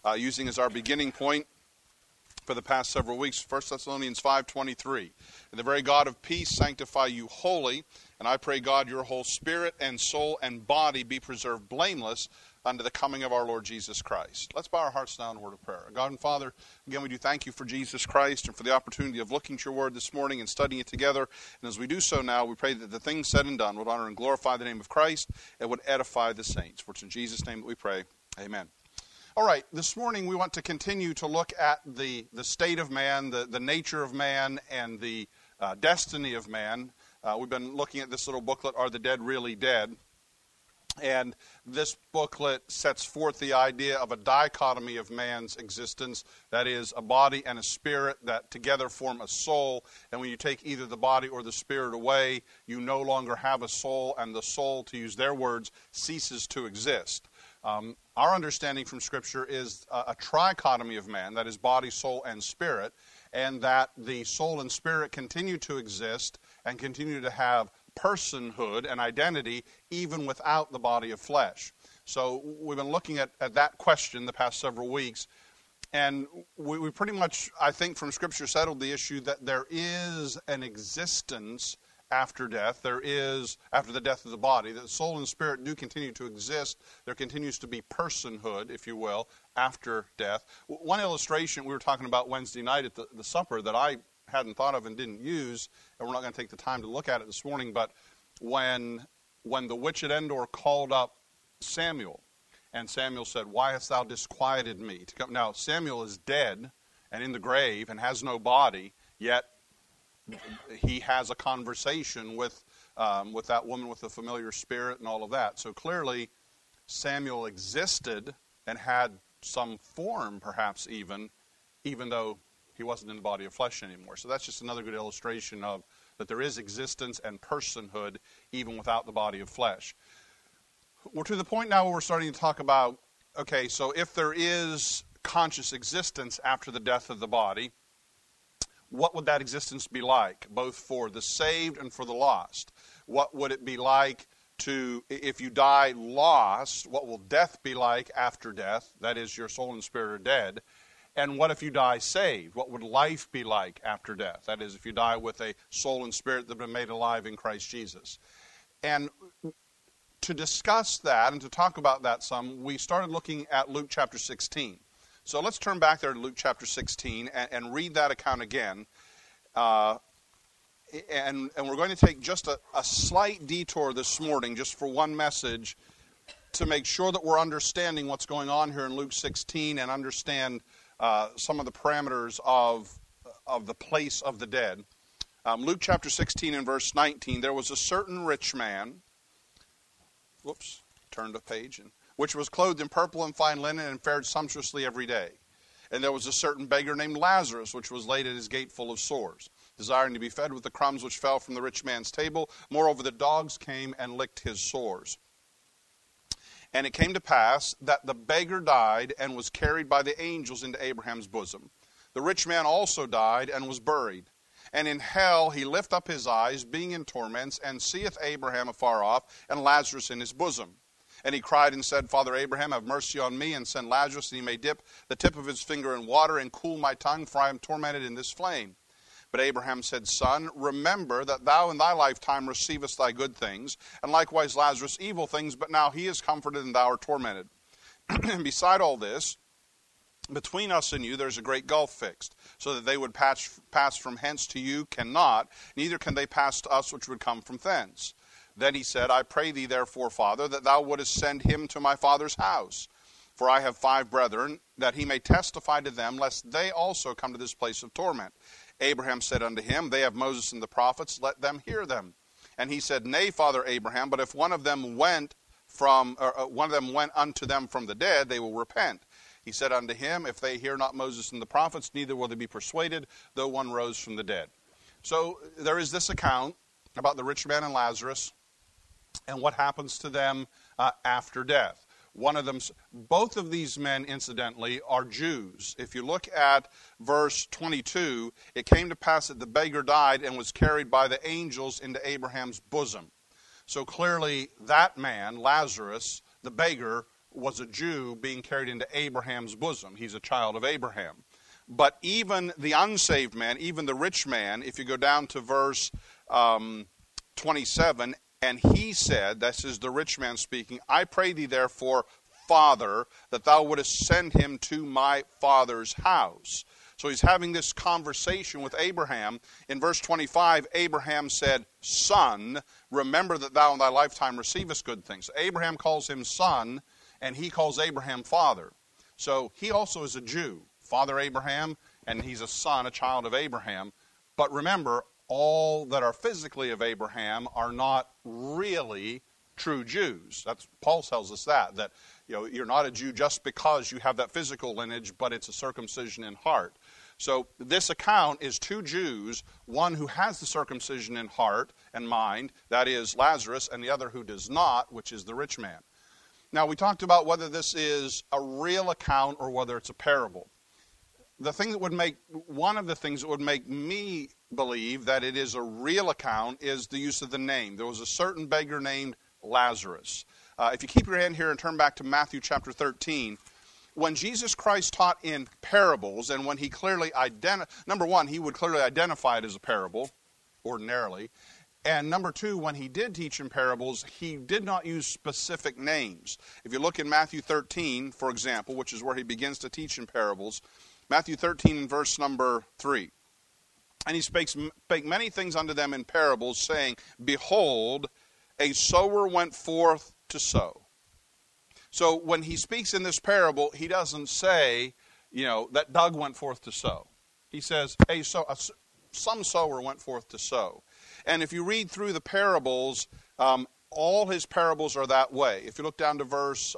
using as our beginning point for the past several weeks, 1 Thessalonians 5:23. And the very God of peace sanctify you wholly, and I pray God your whole spirit and soul and body be preserved blameless unto the coming of our Lord Jesus Christ. Let's bow our hearts down in a word of prayer. God and Father, again we do thank you for Jesus Christ and for the opportunity of looking at your word this morning and studying it together. And as we do so now, we pray that the things said and done would honor and glorify the name of Christ and would edify the saints. For it's in Jesus' name that we pray. Amen. All right, this morning we want to continue to look at the state of man, the nature of man, and the destiny of man. We've been looking at this little booklet, Are the Dead Really Dead? And this booklet sets forth the idea of a dichotomy of man's existence, that is, a body and a spirit that together form a soul. And when you take either the body or the spirit away, you no longer have a soul, and the soul, to use their words, ceases to exist. Our understanding from Scripture is a trichotomy of man, that is body, soul, and spirit, and that the soul and spirit continue to exist and continue to have personhood and identity even without the body of flesh. So we've been looking at that question the past several weeks, and we pretty much, I think, from Scripture settled the issue that there is an existence after death. There is, after the death of the body, the soul and spirit do continue to exist. There continues to be personhood, if you will, after death. One illustration we were talking about Wednesday night at the supper that I hadn't thought of and didn't use, and we're not going to take the time to look at it this morning, but when the witch at Endor called up Samuel, and Samuel said, "Why hast thou disquieted me?" Now, Samuel is dead and in the grave and has no body, yet he has a conversation with that woman with the familiar spirit and all of that. So clearly, Samuel existed and had some form, perhaps even though he wasn't in the body of flesh anymore. So that's just another good illustration of that there is existence and personhood even without the body of flesh. We're to the point now where we're starting to talk about, okay, so if there is conscious existence after the death of the body, what would that existence be like, both for the saved and for the lost? What would it be like if you die lost, what will death be like after death? That is, your soul and spirit are dead. And what if you die saved? What would life be like after death? That is, if you die with a soul and spirit that have been made alive in Christ Jesus. And to discuss that and to talk about that some, we started looking at Luke chapter 16. So let's turn back there to Luke chapter 16 and read that account again. And we're going to take just a slight detour this morning, just for one message, to make sure that we're understanding what's going on here in Luke 16 and understand some of the parameters of the place of the dead. Luke chapter 16 and verse 19, there was a certain rich man, turned a page, which was clothed in purple and fine linen and fared sumptuously every day. And there was a certain beggar named Lazarus, which was laid at his gate full of sores, desiring to be fed with the crumbs which fell from the rich man's table. Moreover, the dogs came and licked his sores. And it came to pass that the beggar died and was carried by the angels into Abraham's bosom. The rich man also died and was buried. And in hell he lift up his eyes, being in torments, and seeth Abraham afar off, and Lazarus in his bosom. And he cried and said, Father Abraham, have mercy on me, and send Lazarus, that he may dip the tip of his finger in water, and cool my tongue, for I am tormented in this flame. But Abraham said, Son, remember that thou in thy lifetime receivest thy good things, and likewise Lazarus evil things, but now he is comforted and thou art tormented. And beside all this, between us and you there is a great gulf fixed, so that they would pass from hence to you cannot, neither can they pass to us which would come from thence. Then he said, I pray thee therefore, Father, that thou wouldest send him to my father's house. For I have 5 brethren, that he may testify to them, lest they also come to this place of torment. Abraham said unto him, They have Moses and the prophets, let them hear them. And he said, Nay, Father Abraham, but if one of them went unto them from the dead, they will repent. He said unto him, If they hear not Moses and the prophets, neither will they be persuaded, though one rose from the dead. So there is this account about the rich man and Lazarus and what happens to them after death. Both of these men, incidentally, are Jews. If you look at verse 22, it came to pass that the beggar died and was carried by the angels into Abraham's bosom. So clearly that man, Lazarus, the beggar, was a Jew being carried into Abraham's bosom. He's a child of Abraham. But even the unsaved man, even the rich man, if you go down to verse 27, and he said, this is the rich man speaking, I pray thee therefore, Father, that thou wouldest send him to my father's house. So he's having this conversation with Abraham. In verse 25, Abraham said, Son, remember that thou in thy lifetime receivest good things. Abraham calls him son, and he calls Abraham father. So he also is a Jew, Father Abraham, and he's a son, a child of Abraham. But remember, all that are physically of Abraham are not really true Jews. That's Paul tells us that you're not a Jew just because you have that physical lineage, but it's a circumcision in heart. So this account is two Jews, one who has the circumcision in heart and mind, that is Lazarus, and the other who does not, which is the rich man. Now, we talked about whether this is a real account or whether it's a parable. One of the things that would make me believe that it is a real account is the use of the name. There was a certain beggar named Lazarus. If you keep your hand here and turn back to Matthew chapter 13, when Jesus Christ taught in parables, and when he clearly number one, he would clearly identify it as a parable, ordinarily. And number two, when he did teach in parables, he did not use specific names. If you look in Matthew 13, for example, which is where he begins to teach in parables, Matthew 13 and verse number 3. And he spake many things unto them in parables, saying, Behold, a sower went forth to sow. So when he speaks in this parable, he doesn't say, that Doug went forth to sow. He says, some sower went forth to sow. And if you read through the parables, all his parables are that way. If you look down to verse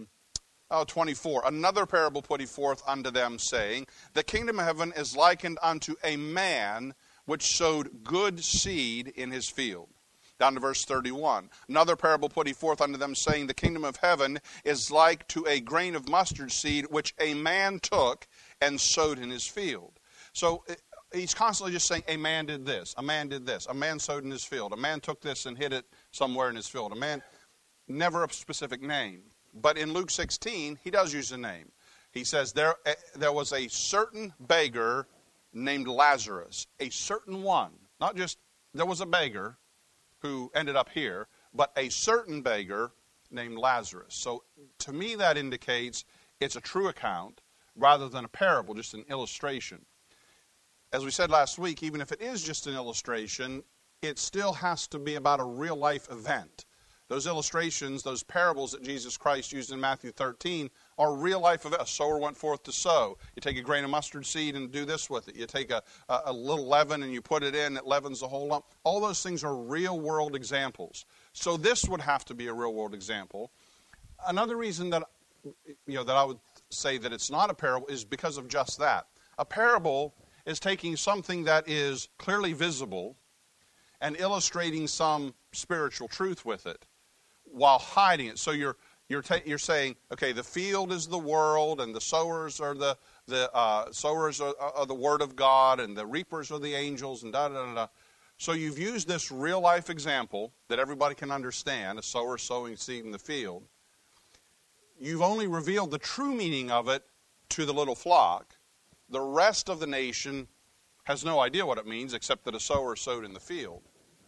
24, another parable put he forth unto them, saying, The kingdom of heaven is likened unto a man which sowed good seed in his field. Down to verse 31. Another parable put he forth unto them, saying, The kingdom of heaven is like to a grain of mustard seed, which a man took and sowed in his field. So he's constantly just saying, a man did this, a man did this, a man sowed in his field, a man took this and hid it somewhere in his field. A man, never a specific name. But in Luke 16, he does use a name. He says, there was a certain beggar named Lazarus, a certain one. Not just, there was a beggar who ended up here, but a certain beggar named Lazarus. So to me that indicates it's a true account rather than a parable, just an illustration. As we said last week, even if it is just an illustration, it still has to be about a real life event. Those illustrations, those parables that Jesus Christ used in Matthew 13 are real life events. A sower went forth to sow. You take a grain of mustard seed and do this with it. You take a little leaven and you put it in, it leavens the whole lump. All those things are real world examples. So this would have to be a real world example. Another reason that I would say that it's not a parable is because of just that. A parable is taking something that is clearly visible and illustrating some spiritual truth with it, while hiding it. So you're saying, okay, the field is the world, and the sowers are the sowers are the word of God, and the reapers are the angels, and da da da da. So you've used this real life example that everybody can understand, a sower sowing seed in the field. You've only revealed the true meaning of it to the little flock. The rest of the nation has no idea what it means except that a sower sowed in the field.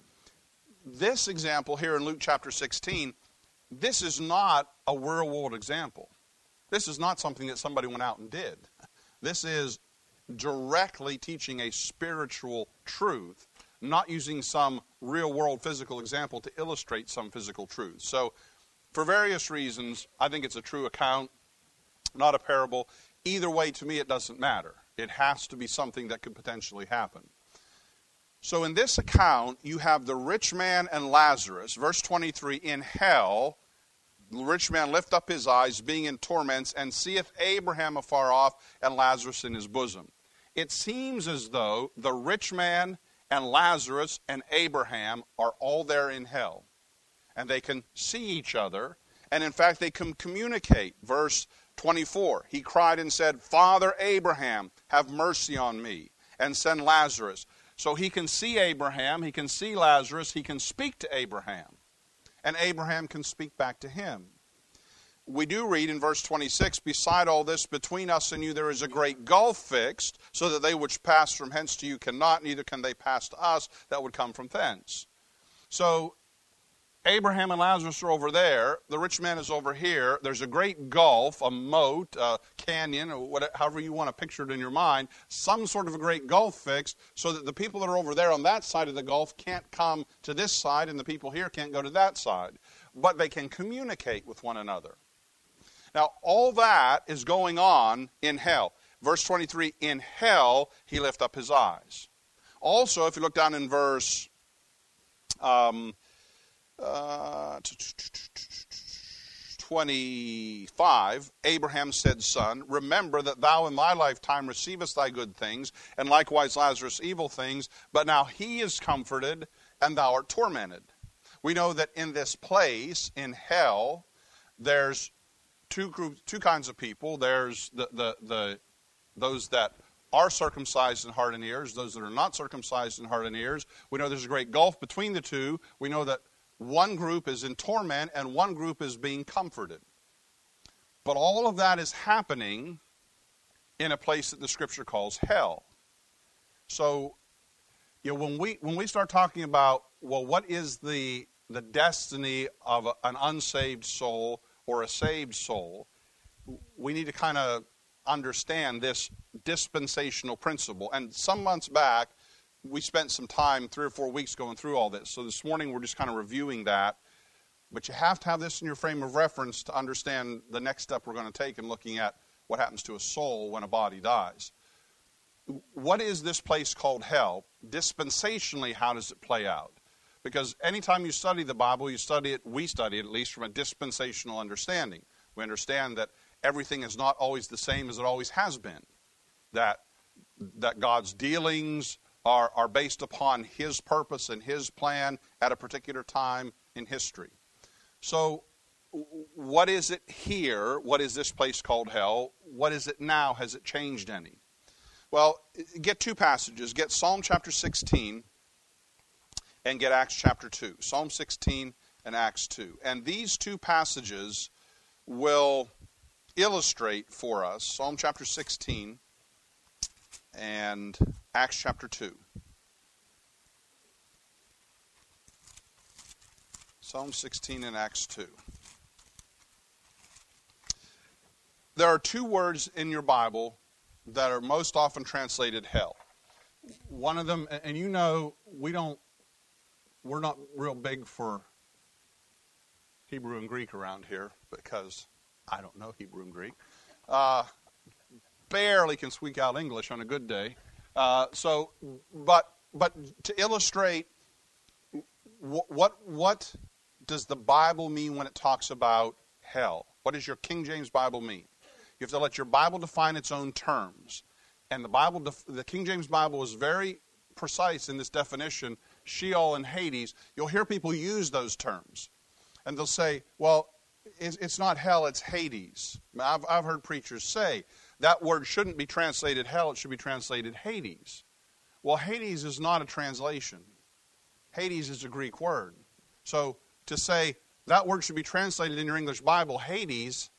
This example here in Luke chapter 16, this is not a real world example. This is not something that somebody went out and did. This is directly teaching a spiritual truth, not using some real world physical example to illustrate some physical truth. So for various reasons, I think it's a true account, not a parable. Either way, to me, it doesn't matter. It has to be something that could potentially happen. So in this account, you have the rich man and Lazarus. Verse 23, in hell, the rich man lift up his eyes, being in torments, and seeth Abraham afar off and Lazarus in his bosom. It seems as though the rich man and Lazarus and Abraham are all there in hell. And they can see each other, and in fact they can communicate. Verse 24, he cried and said, Father Abraham, have mercy on me, and send Lazarus. So he can see Abraham, he can see Lazarus, he can speak to Abraham. And Abraham can speak back to him. we do read in verse 26, beside all this, between us and you there is a great gulf fixed, so that they which pass from hence to you cannot, neither can they pass to us that would come from thence. So Abraham and Lazarus are over there. The rich man is over here. There's a great gulf, a moat, a canyon, or whatever, however you want to picture it in your mind, some sort of a great gulf fixed so that the people that are over there on that side of the gulf can't come to this side and the people here can't go to that side. But they can communicate with one another. Now, all that is going on in hell. Verse 23, in hell he lift up his eyes. Also, if you look down in verse 25, Abraham said, Son, remember that thou in thy lifetime receivest thy good things, and likewise Lazarus evil things, but now he is comforted, and thou art tormented. We know that in this place, in hell, there's two kinds of people. There's those that are circumcised in heart and ears, those that are not circumcised in heart and ears. We know there's a great gulf between the two. We know that one group is in torment and one group is being comforted. But all of that is happening in a place that the Scripture calls hell. So, when we start talking about, well, what is the destiny of an unsaved soul or a saved soul, we need to kind of understand this dispensational principle. And some months back, we spent some time, 3 or 4 weeks, going through all this. So this morning we're just kind of reviewing that. But you have to have this in your frame of reference to understand the next step we're going to take in looking at what happens to a soul when a body dies. What is this place called hell? Dispensationally, how does it play out? Because anytime you study the Bible, we study it at least from a dispensational understanding. We understand that everything is not always the same as it always has been. That God's dealings are based upon His purpose and His plan at a particular time in history. So, what is it here? What is this place called hell? What is it now? Has it changed any? Well, get 2 passages. Get Psalm chapter 16 and get Acts chapter 2. Psalm 16 and Acts 2. And these 2 passages will illustrate for us Psalm chapter 16 and Acts chapter 2. Psalm 16 and Acts 2. There are 2 words in your Bible that are most often translated hell. One of them, and we're not real big for Hebrew and Greek around here because I don't know Hebrew and Greek. Barely can squeak out English on a good day. But to illustrate, what does the Bible mean when it talks about hell? What does your King James Bible mean? You have to let your Bible define its own terms. And the King James Bible is very precise in this definition, Sheol and Hades. You'll hear people use those terms. And they'll say, well, it's not hell, it's Hades. I've heard preachers say, that word shouldn't be translated hell, it should be translated Hades. Well, Hades is not a translation. Hades is a Greek word. So to say that word should be translated in your English Bible, Hades,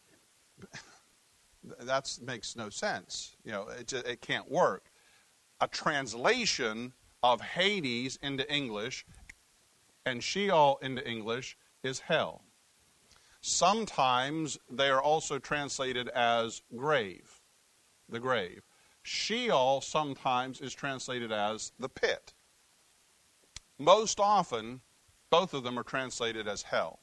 that makes no sense. It can't work. A translation of Hades into English and Sheol into English is hell. Sometimes they are also translated as grave, the grave. Sheol sometimes is translated as the pit. Most often, both of them are translated as hell.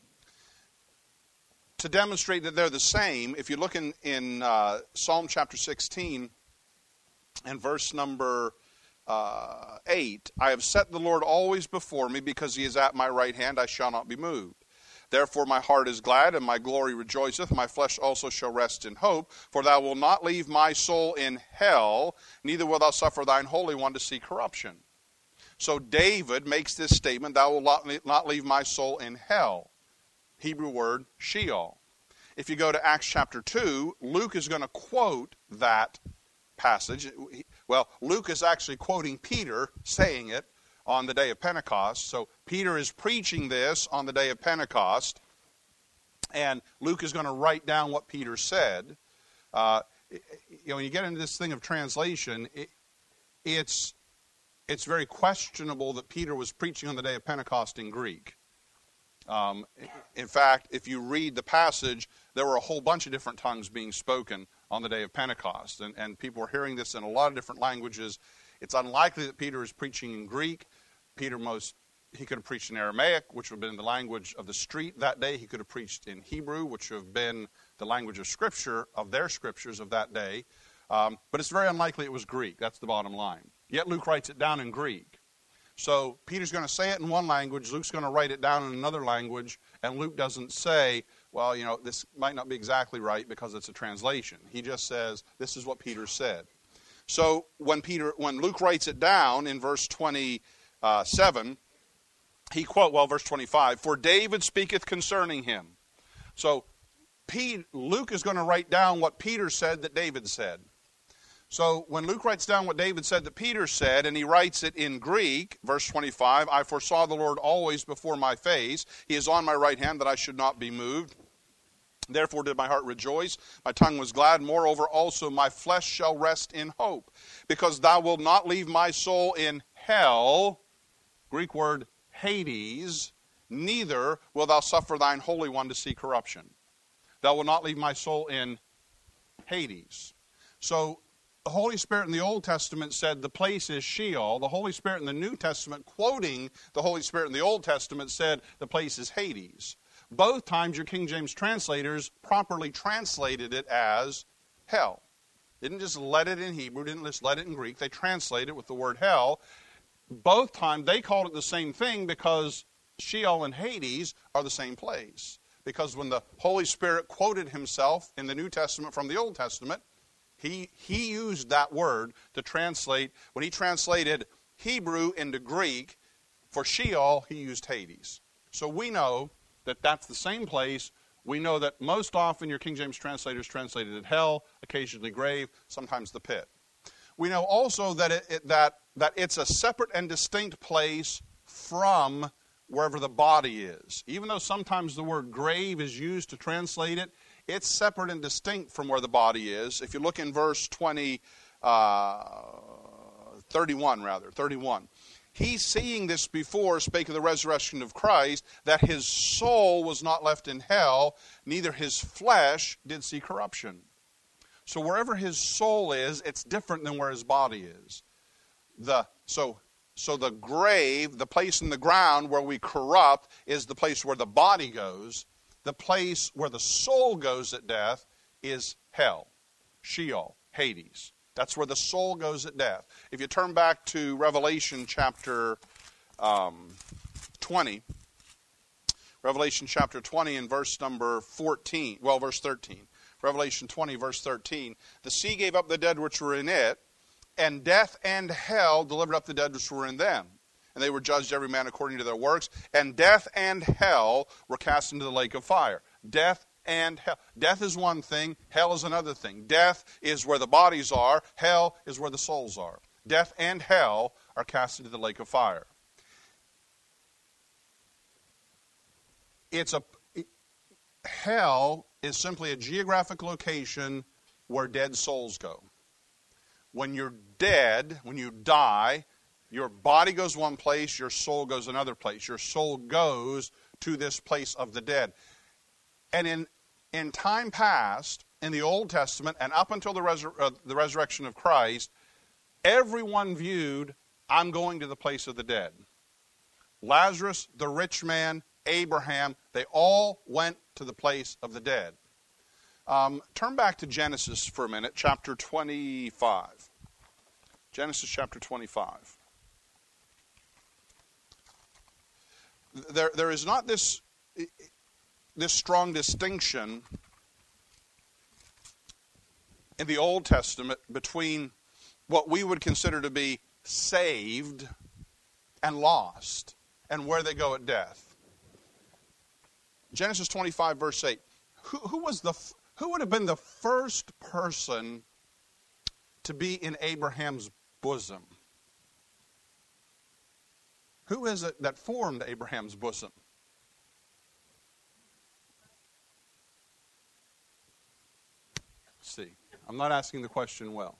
To demonstrate that they're the same, if you look in Psalm chapter 16 and verse number 8, I have set the Lord always before me, because He is at my right hand, I shall not be moved. Therefore my heart is glad, and my glory rejoiceth. My flesh also shall rest in hope. For thou wilt not leave my soul in hell, neither wilt thou suffer thine Holy One to see corruption. So David makes this statement, thou wilt not leave my soul in hell. Hebrew word, Sheol. If you go to Acts chapter 2, Luke is going to quote that passage. Well, Luke is actually quoting Peter saying it on the day of Pentecost. So Peter is preaching this on the day of Pentecost. And Luke is going to write down what Peter said. When you get into this thing of translation, it's very questionable that Peter was preaching on the day of Pentecost in Greek. In fact, if you read the passage, there were a whole bunch of different tongues being spoken on the day of Pentecost. And people were hearing this in a lot of different languages. It's unlikely that Peter is preaching in Greek. He could have preached in Aramaic, which would have been the language of the street that day. He could have preached in Hebrew, which would have been the language of Scripture, of their Scriptures of that day. But it's very unlikely it was Greek. That's the bottom line. Yet Luke writes it down in Greek. So Peter's going to say it in one language, Luke's going to write it down in another language, and Luke doesn't say, well, this might not be exactly right because it's a translation. He just says, this is what Peter said. So when Luke writes it down in verse 27, verse 25, for David speaketh concerning him. So Luke is going to write down what Peter said that David said. So when Luke writes down what David said that Peter said, and he writes it in Greek, verse 25, I foresaw the Lord always before my face. He is on my right hand that I should not be moved. Therefore did my heart rejoice, my tongue was glad. Moreover also my flesh shall rest in hope, because thou wilt not leave my soul in hell, Greek word Hades, neither will thou suffer thine Holy One to see corruption. Thou wilt not leave my soul in Hades. So the Holy Spirit in the Old Testament said the place is Sheol. The Holy Spirit in the New Testament, quoting the Holy Spirit in the Old Testament, said the place is Hades. Both times your King James translators properly translated it as hell. Didn't just let it in Hebrew, didn't just let it in Greek. They translated it with the word hell. Both times they called it the same thing because Sheol and Hades are the same place. Because when the Holy Spirit quoted himself in the New Testament from the Old Testament, he used that word to translate. When he translated Hebrew into Greek, for Sheol, he used Hades. So we know that that's the same place. We know that most often your King James translators translated it hell, occasionally grave, sometimes the pit. We know also that that it's a separate and distinct place from wherever the body is. Even though sometimes the word grave is used to translate it, it's separate and distinct from where the body is. If you look in verse 31. He, seeing this before, spake of the resurrection of Christ, that his soul was not left in hell, neither his flesh did see corruption. So wherever his soul is, it's different than where his body is. So the grave, the place in the ground where we corrupt, is the place where the body goes. The place where the soul goes at death is hell, Sheol, Hades. That's where the soul goes at death. If you turn back to Revelation chapter 20, Revelation chapter 20 and verse number 13. Revelation 20, verse 13. The sea gave up the dead which were in it, and death and hell delivered up the dead which were in them. And they were judged every man according to their works. And death and hell were cast into the lake of fire. Death and hell. Death is one thing, hell is another thing. Death is where the bodies are, hell is where the souls are. Death and hell are cast into the lake of fire. Hell is simply a geographic location where dead souls go. When you're dead, when you die, your body goes one place, your soul goes another place. Your soul goes to this place of the dead. And in time past, in the Old Testament, and up until the resurrection of Christ, everyone viewed, I'm going to the place of the dead. Lazarus, the rich man, Abraham, they all went to the place of the dead. Turn back to Genesis for a minute, chapter 25. Genesis chapter 25. There is not this strong distinction in the Old Testament between what we would consider to be saved and lost and where they go at death. Genesis 25, verse 8. Who would have been the first person to be in Abraham's bosom? Who is it that formed Abraham's bosom? See, I'm not asking the question well.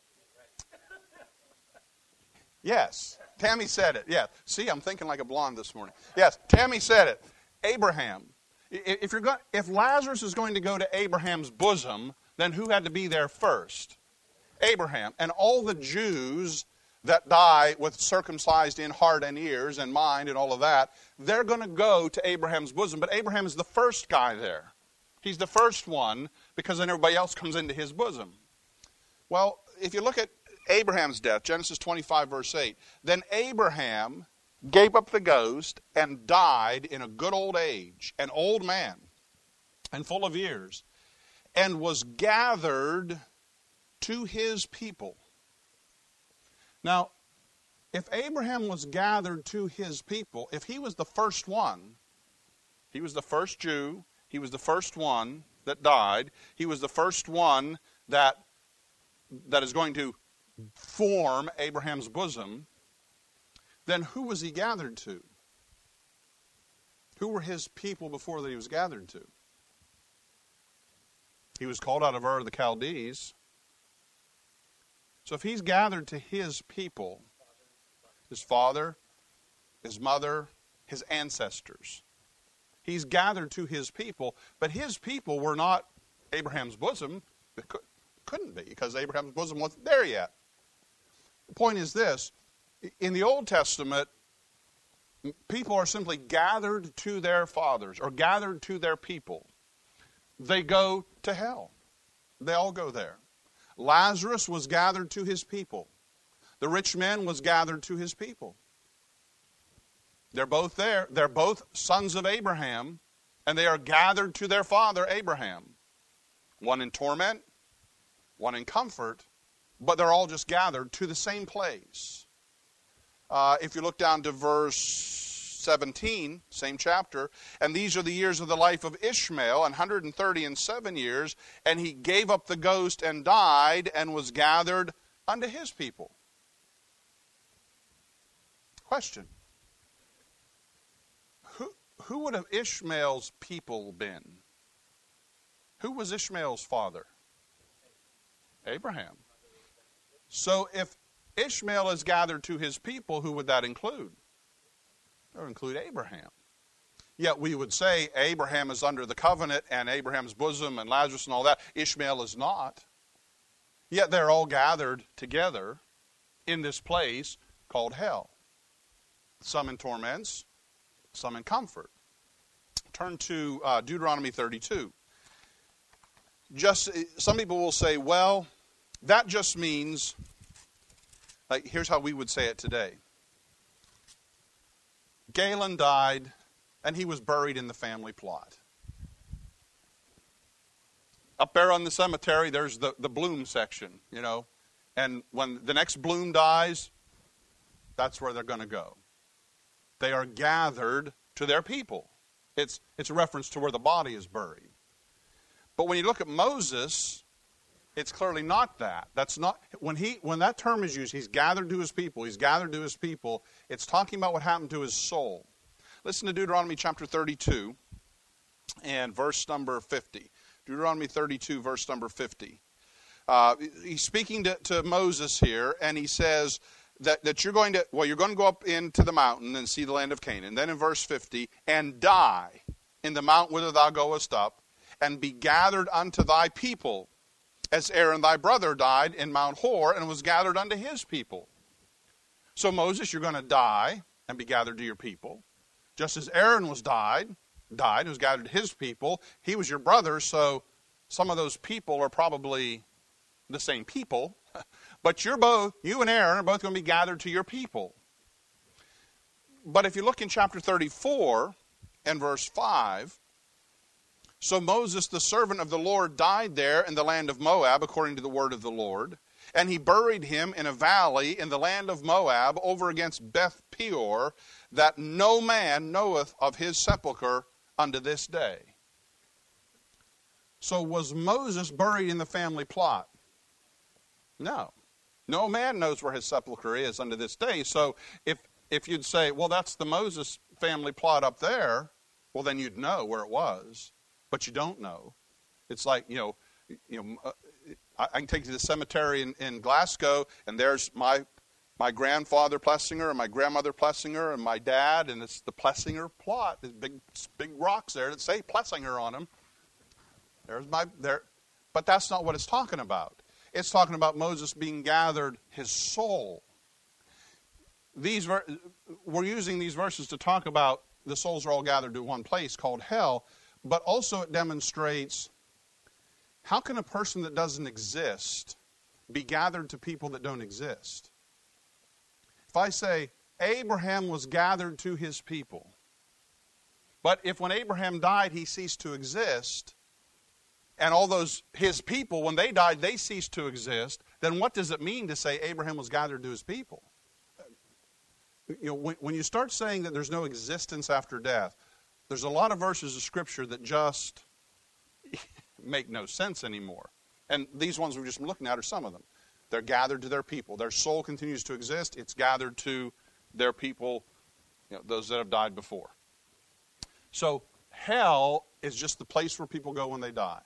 Yes, Tammy said it. Yeah. See, I'm thinking like a blonde this morning. Yes, Tammy said it. Abraham. If Lazarus is going to go to Abraham's bosom, then who had to be there first? Abraham. And all the Jews that die with circumcised in heart and ears and mind and all of that, they're going to go to Abraham's bosom. But Abraham is the first guy there. He's the first one because then everybody else comes into his bosom. Well, if you look at Abraham's death, Genesis 25, verse 8, then Abraham gave up the ghost and died in a good old age, an old man and full of years, and was gathered to his people. Now, if Abraham was gathered to his people, if he was the first one, he was the first Jew, he was the first one that died, he was the first one that is going to form Abraham's bosom, then who was he gathered to? Who were his people before that he was gathered to? He was called out of Ur of the Chaldees. So if he's gathered to his people, his father, his mother, his ancestors, he's gathered to his people, but his people were not Abraham's bosom. It couldn't be because Abraham's bosom wasn't there yet. The point is this, in the Old Testament, people are simply gathered to their fathers or gathered to their people. They go to hell. They all go there. Lazarus was gathered to his people. The rich man was gathered to his people. They're both there. They're both sons of Abraham, and they are gathered to their father Abraham. One in torment, one in comfort, but they're all just gathered to the same place. If you look down to verse 17, same chapter, and these are the years of the life of Ishmael, 137 years, and he gave up the ghost and died and was gathered unto his people. Question. Who would have Ishmael's people been? Who was Ishmael's father? Abraham. So if Ishmael is gathered to his people, who would that include? It would include Abraham. Yet we would say Abraham is under the covenant and Abraham's bosom and Lazarus and all that. Ishmael is not. Yet they're all gathered together in this place called hell. Some in torments, some in comfort. Turn to Deuteronomy 32. Some people will say, well, that just means, like, here's how we would say it today. Galen died, and he was buried in the family plot. Up there on the cemetery, there's the bloom section, you know. And when the next bloom dies, that's where they're going to go. They are gathered to their people. It's a reference to where the body is buried. But when you look at Moses, it's clearly not that. That's not when that term is used, he's gathered to his people. He's gathered to his people. It's talking about what happened to his soul. Listen to Deuteronomy chapter 32 and verse number 50. Deuteronomy 32, verse number 50. He's speaking to Moses here, and he says that you're going to go up into the mountain and see the land of Canaan. Then in verse 50, and die in the mount whither thou goest up, and be gathered unto thy people, as Aaron thy brother died in Mount Hor, and was gathered unto his people. So Moses, you're going to die and be gathered to your people. Just as Aaron died, was gathered to his people. He was your brother, so some of those people are probably the same people. But you and Aaron are both going to be gathered to your people. But if you look in chapter 34 and verse 5, so Moses, the servant of the Lord, died there in the land of Moab, according to the word of the Lord. And he buried him in a valley in the land of Moab, over against Beth Peor, that no man knoweth of his sepulchre unto this day. So was Moses buried in the family plot? No. No man knows where his sepulchre is unto this day. So if you'd say, well, that's the Moses family plot up there, well, then you'd know where it was. But you don't know. It's like, I can take you to the cemetery in Glasgow, and there's my grandfather Plessinger and my grandmother Plessinger and my dad, and it's the Plessinger plot. There's big rocks there that say Plessinger on them. But that's not what it's talking about. It's talking about Moses being gathered, his soul. We're using these verses to talk about the souls are all gathered to one place called hell, but also it demonstrates how can a person that doesn't exist be gathered to people that don't exist? If I say Abraham was gathered to his people, but if when Abraham died he ceased to exist, and all those his people, when they died, they ceased to exist, then what does it mean to say Abraham was gathered to his people? When you start saying that there's no existence after death, there's a lot of verses of Scripture that just make no sense anymore. And these ones we've just been looking at are some of them. They're gathered to their people. Their soul continues to exist. It's gathered to their people, those that have died before. So hell is just the place where people go when they die.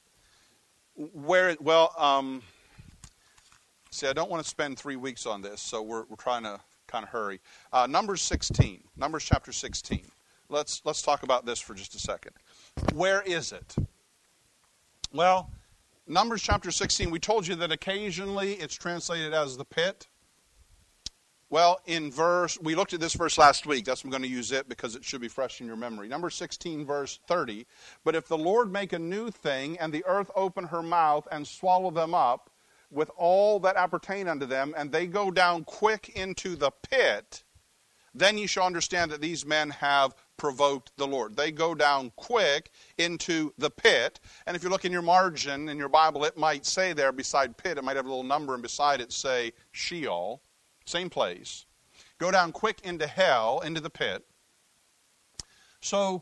See, I don't want to spend 3 weeks on this, so we're trying to kind of hurry. Numbers chapter 16. Let's talk about this for just a second. Where is it? Well, Numbers chapter 16, we told you that occasionally it's translated as the pit. Well, we looked at this verse last week. That's why I'm going to use it because it should be fresh in your memory. Numbers 16, verse 30. But if the Lord make a new thing, and the earth open her mouth and swallow them up, with all that appertain unto them, and they go down quick into the pit, then ye shall understand that these men have provoked the Lord. They go down quick into the pit. And if you look in your margin in your Bible, it might say there beside pit, it might have a little number, and beside it say Sheol. Same place. Go down quick into hell, into the pit. So,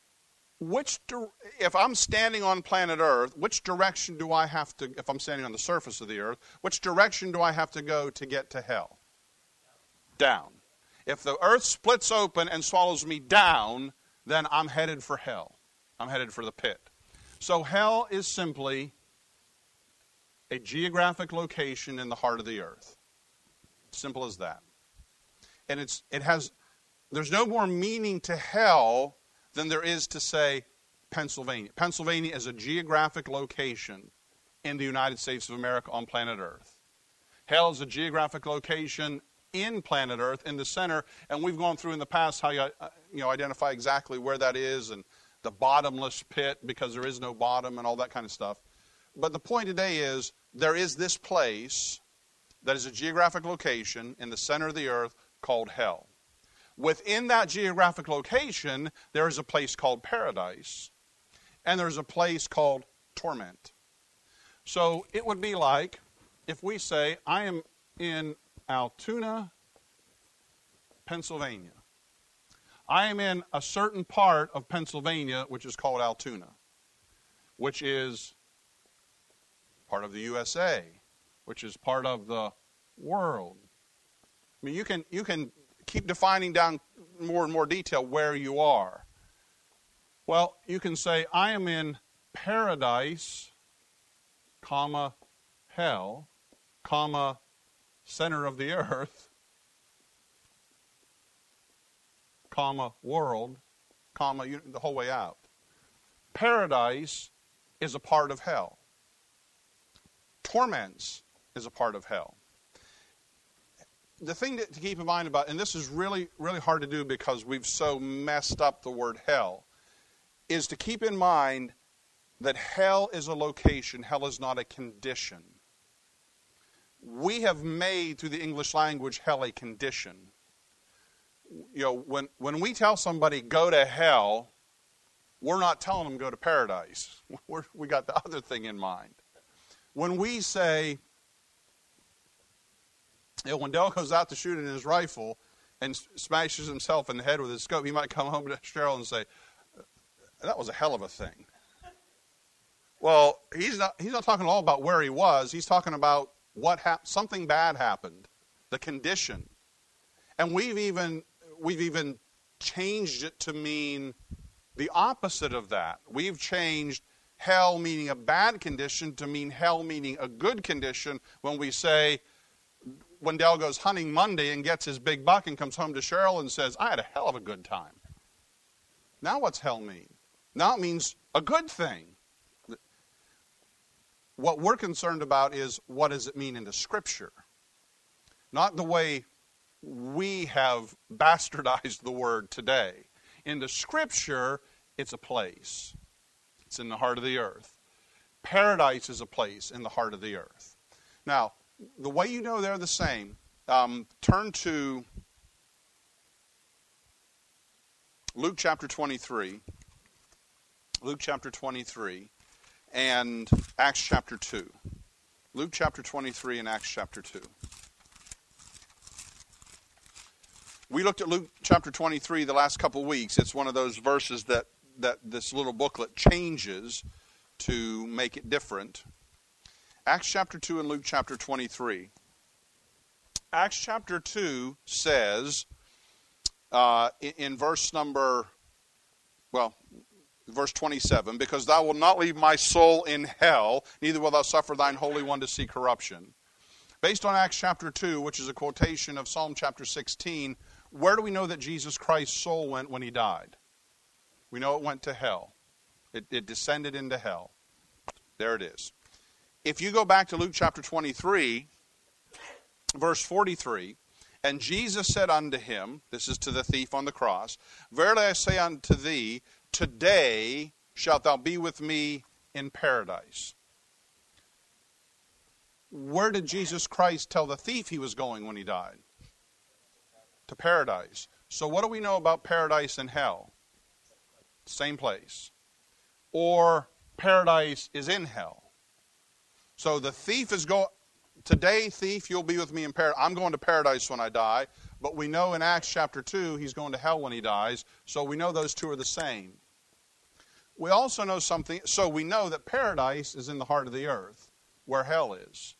if I'm standing on planet Earth, which direction do I have to, if I'm standing on the surface of the earth, which direction do I have to go to get to hell? Down. If the earth splits open and swallows me down, then I'm headed for hell. I'm headed for the pit. So hell is simply a geographic location in the heart of the earth. Simple as that. And there's no more meaning to hell than there is to say Pennsylvania. Pennsylvania is a geographic location in the United States of America on planet Earth. Hell is a geographic location in planet Earth, in the center, and we've gone through in the past how you identify exactly where that is, and the bottomless pit because there is no bottom and all that kind of stuff. But the point today is there is this place that is a geographic location in the center of the earth called hell. Within that geographic location, there is a place called paradise, and there's a place called torment. So it would be like if we say, I am in Altoona, Pennsylvania. I am in a certain part of Pennsylvania which is called Altoona, which is part of the USA, which is part of the world. I mean, you can keep defining down more and more detail where you are. Well, you can say, I am in paradise, comma, hell, comma, center of the earth, comma, world, comma, the whole way out. Paradise is a part of hell. Torments is a part of hell. The thing to keep in mind about, and this is really, really hard to do because we've so messed up the word hell, is to keep in mind that hell is a location, hell is not a condition. We have made, through the English language, hell a condition. When we tell somebody, go to hell, we're not telling them go to paradise. We got the other thing in mind. When we say, when Dale goes out to shoot in his rifle and smashes himself in the head with his scope, he might come home to Cheryl and say, that was a hell of a thing. Well, he's not talking at all about where he was. He's talking about something bad happened, the condition. And we've even changed it to mean the opposite of that. We've changed hell meaning a bad condition to mean hell meaning a good condition when we say, when Dell goes hunting Monday and gets his big buck and comes home to Cheryl and says, I had a hell of a good time. Now what's hell mean? Now it means a good thing. What we're concerned about is, what does it mean in the Scripture? Not the way we have bastardized the word today. In the Scripture, it's a place. It's in the heart of the earth. Paradise is a place in the heart of the earth. Now, the way you know they're the same, turn to Luke chapter 23. Luke chapter 23 and Acts chapter 2. Luke chapter 23 and Acts chapter 2. We looked at Luke chapter 23 the last couple weeks. It's one of those verses that this little booklet changes to make it different. Acts chapter 2 and Luke chapter 23. Acts chapter 2 says, in verse 27, because thou wilt not leave my soul in hell, neither wilt thou suffer thine Holy One to see corruption. Based on Acts chapter 2, which is a quotation of Psalm chapter 16, where do we know that Jesus Christ's soul went when he died? We know it went to hell. It descended into hell. There it is. If you go back to Luke chapter 23, verse 43, and Jesus said unto him, this is to the thief on the cross, verily I say unto thee, today shalt thou be with me in paradise. Where did Jesus Christ tell the thief he was going when he died? To paradise. So what do we know about paradise and hell? Same place. Or paradise is in hell. So the thief is going, today thief, you'll be with me in paradise. I'm going to paradise when I die. But we know in Acts chapter 2, he's going to hell when he dies. So we know those two are the same. We also know something, so we know that paradise is in the heart of the earth, where hell is.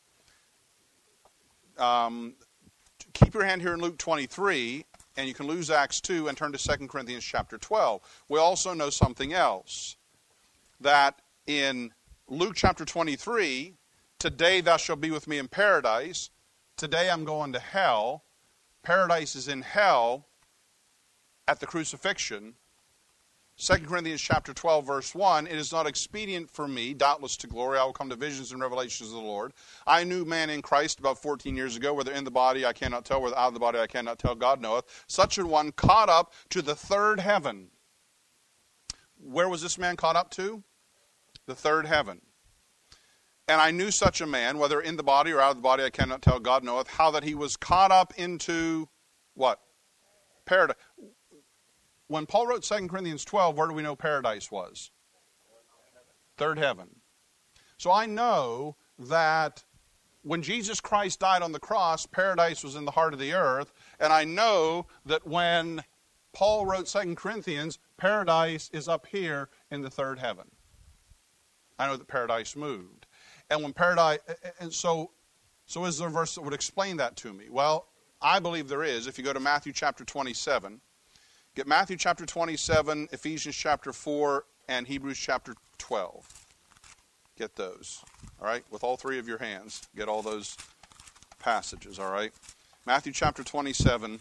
Keep your hand here in Luke 23, and you can lose Acts 2 and turn to 2 Corinthians chapter 12. We also know something else, that in Luke chapter 23, today thou shalt be with me in paradise. Today I'm going to hell. Paradise is in hell at the crucifixion. 2 Corinthians chapter 12, verse 1, it is not expedient for me, doubtless to glory, I will come to visions and revelations of the Lord. I knew man in Christ about 14 years ago, whether in the body I cannot tell, whether out of the body I cannot tell, God knoweth. Such a one caught up to the third heaven. Where was this man caught up to? The third heaven. And I knew such a man, whether in the body or out of the body I cannot tell, God knoweth, how that he was caught up into what? Paradise. When Paul wrote 2 Corinthians 12, where do we know paradise was? Third heaven. So I know that when Jesus Christ died on the cross, paradise was in the heart of the earth. And I know that when Paul wrote 2 Corinthians, paradise is up here in the third heaven. I know that paradise moved. And when paradise, and so is there a verse that would explain that to me? Well, I believe there is. If you go to Matthew chapter 27, get Matthew chapter 27, Ephesians chapter 4, and Hebrews chapter 12. Get those, all right? With all three of your hands, get all those passages, all right? Matthew chapter 27.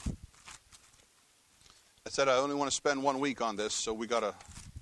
I said I only want to spend 1 week on this, so we got to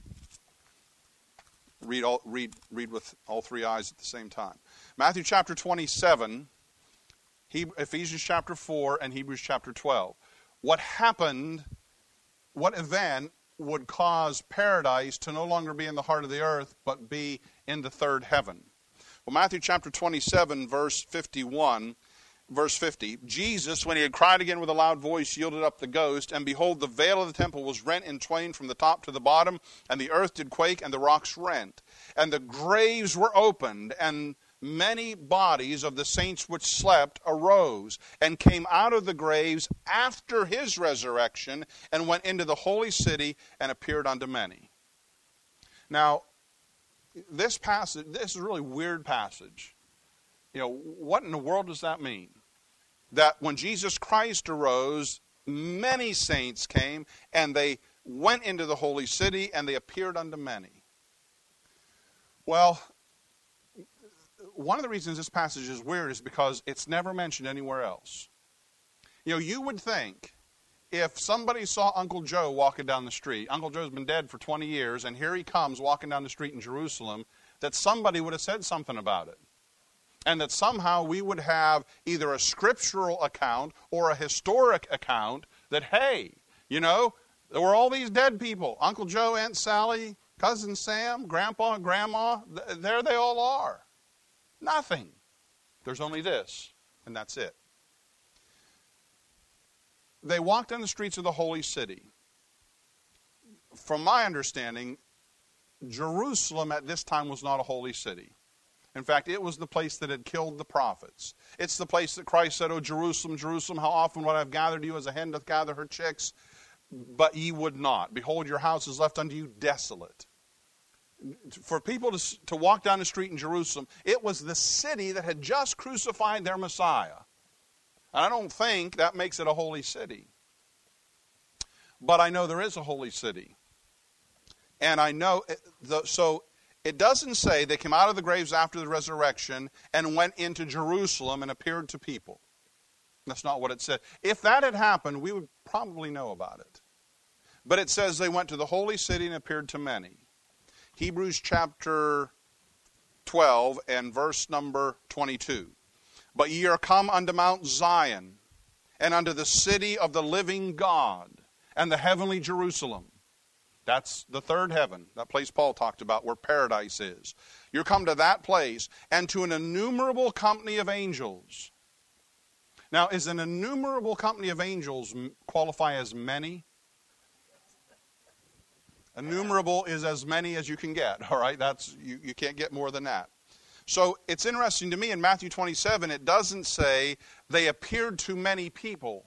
read with all three eyes at the same time. Matthew chapter 27, Ephesians chapter 4, and Hebrews chapter 12. What happened? What event would cause paradise to no longer be in the heart of the earth, but be in the third heaven? Well, Matthew chapter 27, verse 50, Jesus, when he had cried again with a loud voice, yielded up the ghost, and behold, the veil of the temple was rent in twain from the top to the bottom, and the earth did quake, and the rocks rent. And the graves were opened, and many bodies of the saints which slept arose and came out of the graves after his resurrection and went into the holy city and appeared unto many. Now, this passage, this is a really weird passage. You know, what in the world does that mean? That when Jesus Christ arose, many saints came and they went into the holy city and they appeared unto many. Well, one of the reasons this passage is weird is because it's never mentioned anywhere else. You know, you would think if somebody saw Uncle Joe walking down the street, Uncle Joe's been dead for 20 years, and here he comes walking down the street in Jerusalem, that somebody would have said something about it. And that somehow we would have either a scriptural account or a historic account that, hey, you know, there were all these dead people. Uncle Joe, Aunt Sally, Cousin Sam, Grandpa, Grandma, there they all are. Nothing. There's only this, and that's it. They walked on the streets of the holy city. From my understanding, Jerusalem at this time was not a holy city. In fact, it was the place that had killed the prophets. It's the place that Christ said, "O Jerusalem, Jerusalem, how often would I have gathered you as a hen doth gather her chicks? But ye would not. Behold, your house is left unto you desolate." For people to walk down the street in Jerusalem, it was the city that had just crucified their Messiah. And I don't think that makes it a holy city. But I know there is a holy city. And I know, so it doesn't say they came out of the graves after the resurrection and went into Jerusalem and appeared to people. That's not what it said. If that had happened, we would probably know about it. But it says they went to the holy city and appeared to many. Hebrews chapter 12 and verse number 22. But ye are come unto Mount Zion, and unto the city of the living God, and the heavenly Jerusalem. That's the third heaven, that place Paul talked about where paradise is. You're come to that place, and to an innumerable company of angels. Now, is an innumerable company of angels qualify as many? Innumerable is as many as you can get, all right? You can't get more than that. So it's interesting to me in Matthew 27, it doesn't say they appeared to many people.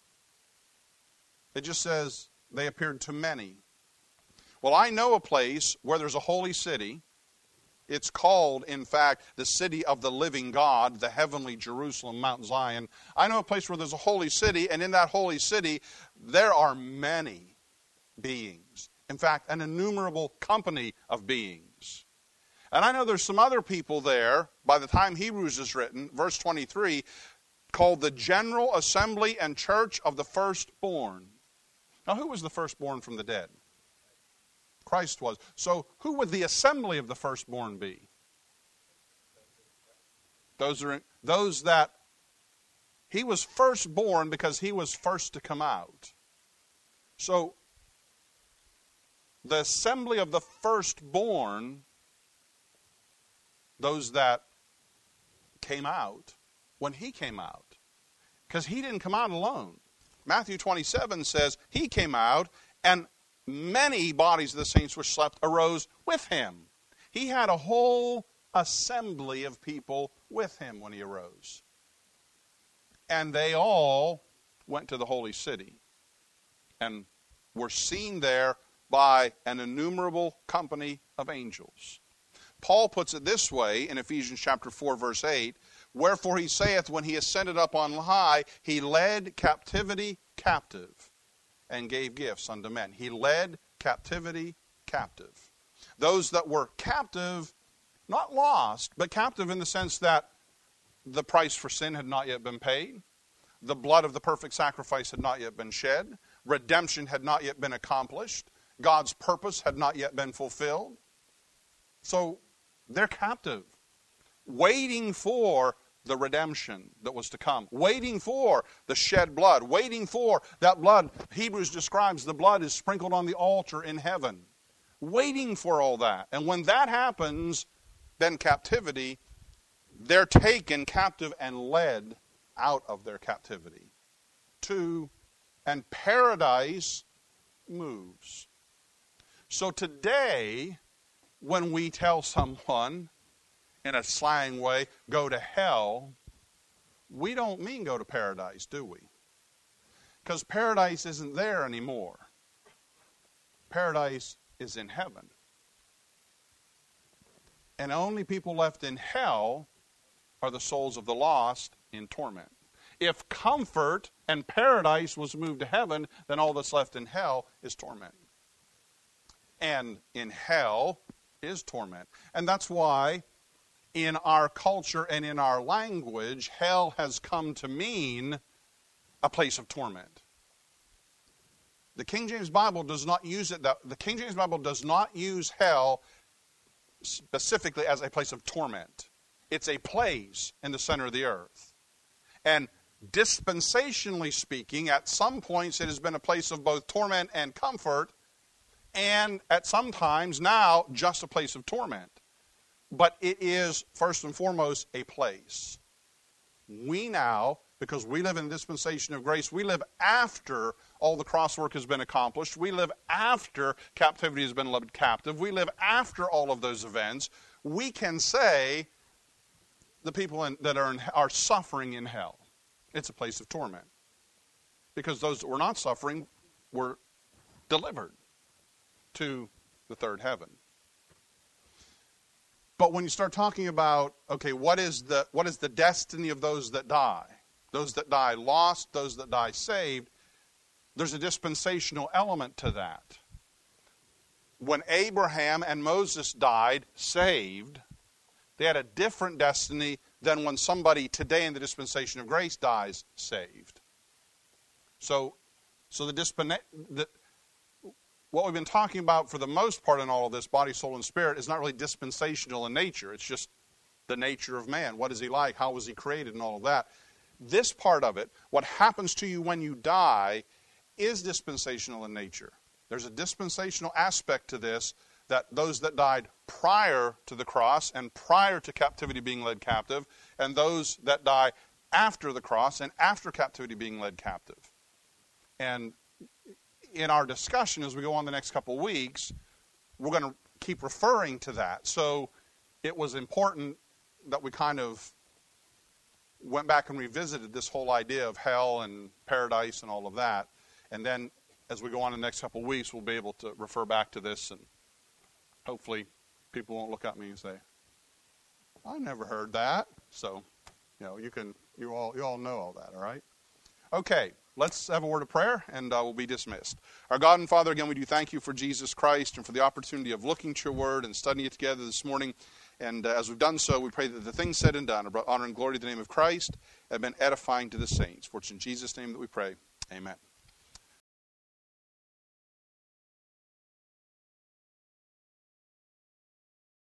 It just says they appeared to many. Well, I know a place where there's a holy city. It's called, in fact, the city of the living God, the heavenly Jerusalem, Mount Zion. I know a place where there's a holy city, and in that holy city, there are many beings. In fact, an innumerable company of beings. And I know there's some other people there, by the time Hebrews is written, verse 23, called the General Assembly and Church of the Firstborn. Now, who was the firstborn from the dead? Christ was. So, who would the assembly of the firstborn be? Those that he was firstborn because he was first to come out. So, the assembly of the firstborn, those that came out when he came out. Because he didn't come out alone. Matthew 27 says he came out and many bodies of the saints which slept arose with him. He had a whole assembly of people with him when he arose. And they all went to the holy city and were seen there by an innumerable company of angels. Paul puts it this way in Ephesians chapter 4, verse 8, wherefore he saith, when he ascended up on high, he led captivity captive and gave gifts unto men. He led captivity captive. Those that were captive, not lost, but captive in the sense that the price for sin had not yet been paid. The blood of the perfect sacrifice had not yet been shed. Redemption had not yet been accomplished. God's purpose had not yet been fulfilled. So they're captive, waiting for the redemption that was to come, waiting for the shed blood, waiting for that blood. Hebrews describes the blood is sprinkled on the altar in heaven, waiting for all that. And when that happens, then captivity, they're taken captive and led out of their captivity and paradise moves. So today, when we tell someone in a slang way, go to hell, we don't mean go to paradise, do we? Because paradise isn't there anymore. Paradise is in heaven. And only people left in hell are the souls of the lost in torment. If comfort and paradise was moved to heaven, then all that's left in hell is torment. And in hell is torment. And that's why in our culture and in our language, hell has come to mean a place of torment. The King James Bible does not use it. The King James Bible does not use hell specifically as a place of torment. It's a place in the center of the earth. And dispensationally speaking, at some points it has been a place of both torment and comfort, and at some times now just a place of torment. But it is, first and foremost, a place. We now, because we live in the dispensation of grace, we live after all the cross work has been accomplished. We live after captivity has been led captive. We live after all of those events. We can say the people that are suffering in hell, it's a place of torment. Because those that were not suffering were delivered to the third heaven. But when you start talking about, okay, what is the destiny of those that die? Those that die lost, those that die saved, there's a dispensational element to that. When Abraham and Moses died, saved, they had a different destiny than when somebody today in the dispensation of grace dies, saved. So what we've been talking about for the most part in all of this, body, soul, and spirit, is not really dispensational in nature. It's just the nature of man. What is he like? How was he created and all of that? This part of it, what happens to you when you die, is dispensational in nature. There's a dispensational aspect to this, that those that died prior to the cross and prior to captivity being led captive, and those that die after the cross and after captivity being led captive. And in our discussion as we go on the next couple of weeks, we're going to keep referring to that. So it was important that we kind of went back and revisited this whole idea of hell and paradise and all of that. And then as we go on in the next couple of weeks, we'll be able to refer back to this, and hopefully people won't look at me and say, I never heard that. So, you all know all that, all right? Okay, let's have a word of prayer, and we'll be dismissed. Our God and Father, again, we do thank you for Jesus Christ and for the opportunity of looking to your word and studying it together this morning. And as we've done so, we pray that the things said and done are brought honor and glory to the name of Christ and have been edifying to the saints. For it's in Jesus' name that we pray. Amen.